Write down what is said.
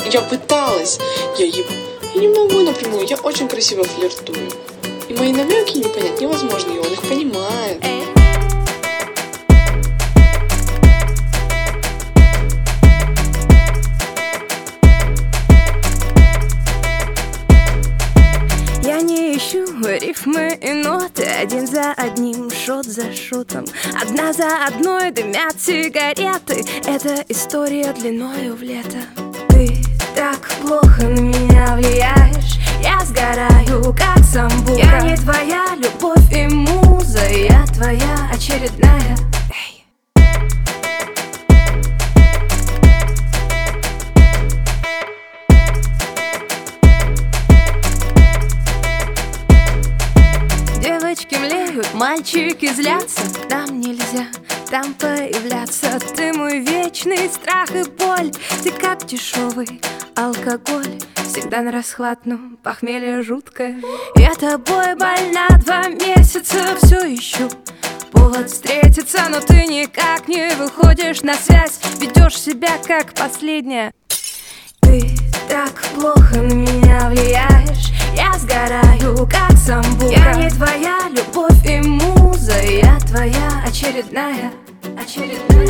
Я пыталась. Я не могу напрямую, я очень красиво флиртую. И мои намеки не понять невозможно, и он их понимает. Я не ищу рифмы и ноты, один за одним, шот за шотом, одна за одной дымят сигареты. Это история длиною в лето. Ты так плохо на меня влияешь, я сгораю, как самбука. Я не твоя любовь и муза, я твоя очередная. Девочки млеют, мальчики злятся. Там нельзя, там появляться. Ты мой вечный страх и боль. Ты как дешевый алкоголь, всегда на расхват, но похмелье жуткое. Я тобой больна 2 месяца, все ищу повод встретиться, но ты никак не выходишь на связь, ведешь себя как последняя. Ты так плохо на меня влияешь, я сгораю, как самбука. Я не твоя любовь и муза, я твоя очередная.